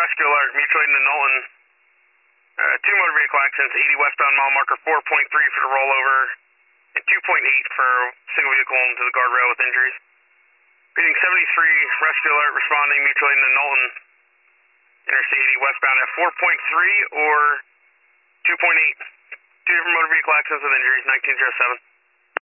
rescue alert, mutual aid into Knowlton. Two motor vehicle accidents, 80 westbound mile marker 4.3 for the rollover, and 2.8 for single vehicle into the guardrail with injuries. Reading 73, rescue alert, responding, mutual aid into Knowlton. Interstate 80 westbound at 4.3 or 2.8. Two different motor vehicle accidents with injuries, 1907.